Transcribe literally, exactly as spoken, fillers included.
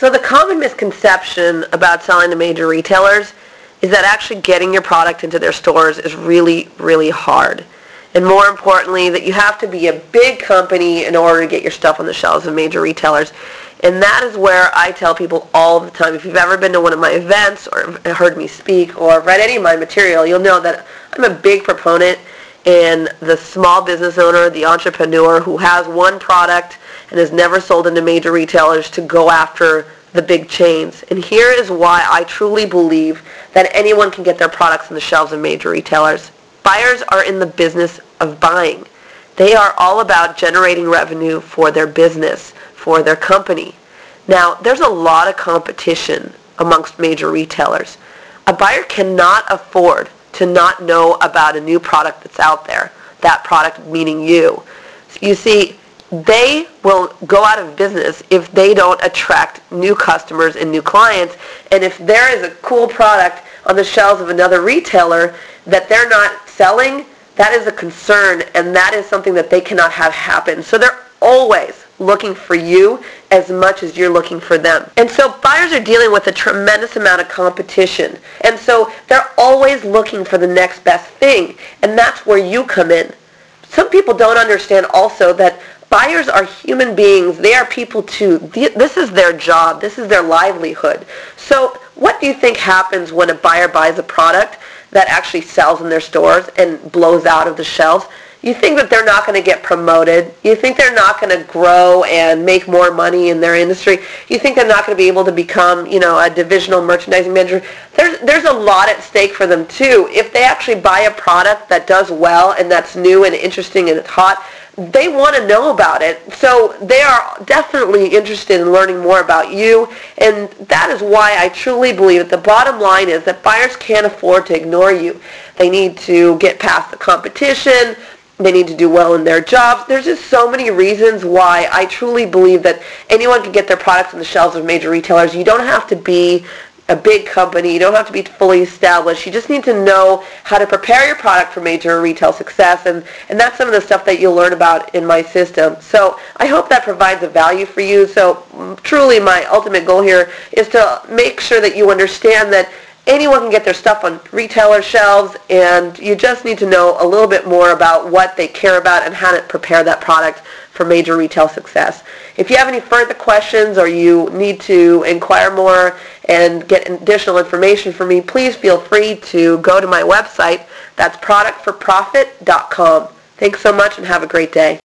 So the common misconception about selling to major retailers is that actually getting your product into their stores is really, really hard. And more importantly, that you have to be a big company in order to get your stuff on the shelves of major retailers. And that is where I tell people all the time, if you've ever been to one of my events or heard me speak or read any of my material, you'll know that I'm a big proponent in the small business owner, the entrepreneur who has one product and has never sold into major retailers to go after the big chains. And here is why I truly believe that anyone can get their products on the shelves of major retailers. Buyers are in the business of buying. They are all about generating revenue for their business, for their company. Now, there's a lot of competition amongst major retailers. A buyer cannot afford to not know about a new product that's out there. That product meaning you. You see, they will go out of business if they don't attract new customers and new clients. And if there is a cool product on the shelves of another retailer that they're not selling, that is a concern, and that is something that they cannot have happen. So they're always looking for you as much as you're looking for them. And so buyers are dealing with a tremendous amount of competition. And so they're always looking for the next best thing. And that's where you come in. Some people don't understand also that buyers are human beings. They are people too. This is their job. This is their livelihood. So what do you think happens when a buyer buys a product that actually sells in their stores and blows out of the shelves? You think that they're not going to get promoted. You think they're not going to grow and make more money in their industry. You think they're not going to be able to become, you know, a divisional merchandising manager. There's, there's a lot at stake for them too. If they actually buy a product that does well and that's new and interesting and it's hot, they want to know about it. So they are definitely interested in learning more about you. And that is why I truly believe that the bottom line is that buyers can't afford to ignore you. They need to get past the competition. They need to do well in their jobs. There's just so many reasons why I truly believe that anyone can get their products on the shelves of major retailers. You don't have to be a big company. You don't have to be fully established. You just need to know how to prepare your product for major retail success, and, and that's some of the stuff that you'll learn about in my system. So I hope that provides a value for you. So truly my ultimate goal here is to make sure that you understand that anyone can get their stuff on retailer shelves, and you just need to know a little bit more about what they care about and how to prepare that product for major retail success. If you have any further questions or you need to inquire more and get additional information from me, please feel free to go to my website. That's product for profit dot com. Thanks so much and have a great day.